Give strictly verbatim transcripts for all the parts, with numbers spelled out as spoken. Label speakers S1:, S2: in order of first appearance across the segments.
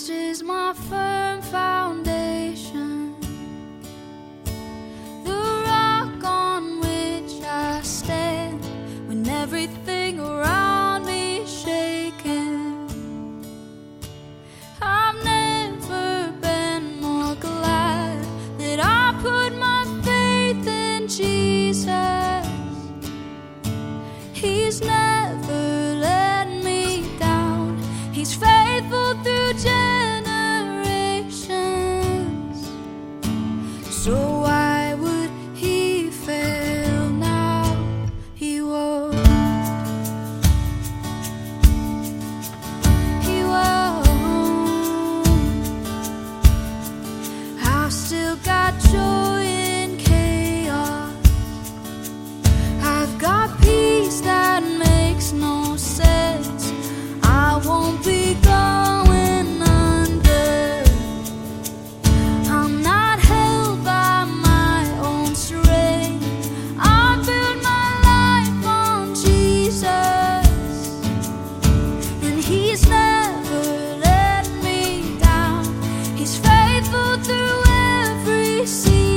S1: Christ is my firm foundation, the rock on which I stand when everything around me is shaking. I've never been more glad that I put my faith in Jesus. He's never let me down. He's faithful through generations. So why would he fail now? He won't. He won't. I've still got joy in chaos. I've got peace that makes no sense. I won't be going under. I'm not held by my own strength. I build my life on Jesus, and he's never let me down. He's faithful through every season.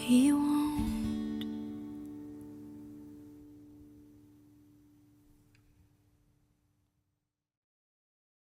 S1: he wants.